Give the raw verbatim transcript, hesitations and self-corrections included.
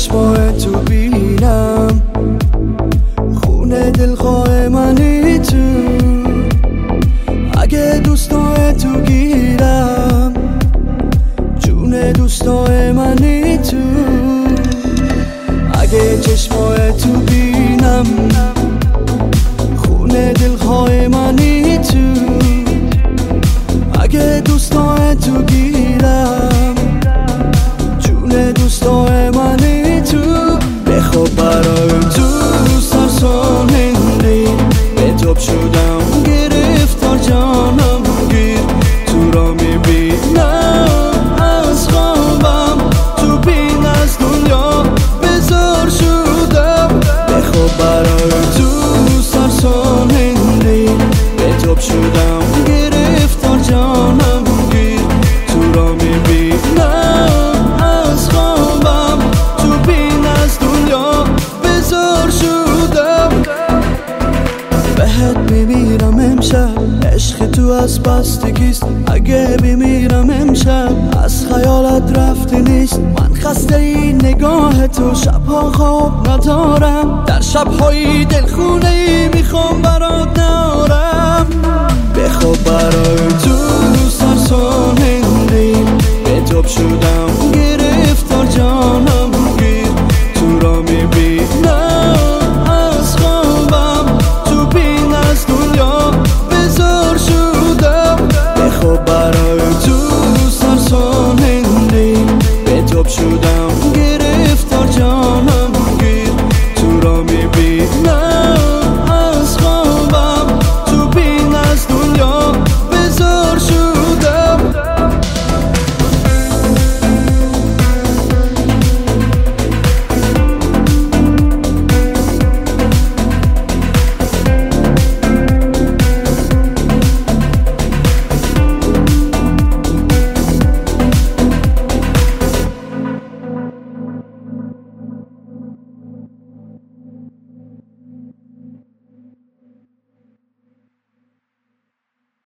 چشمای تو بینم، خونه دلخواه منی تو. اگه دوستای تو گیرم، جون دوستای منی تو. اگه چشمای تو بینم، خونه دلخواه منی تو. اگه دوستای تو گیرم، جون دوستای منی تو. بخواب برای تو سرسان هندی، به توب شدم گرفتار جانم گیر. تو را میبینم از خوابم، تو بین از دنیا بزار شدم. بخواب برای تو سرسان هندی، به توب شدم گرفتار جانم گیر. تو را میبینم از خوابم، تو بین از دنیا بزار شدم. بهت میمیرم امشب، عشق تو از بستگیست. اگه بمیرم امشب، از خیالت رفته نیست. من خسته این نگاه تو، شبها خواب ندارم. در شبهای دلخونه ای میخوام برات نارم. بخواب برای تو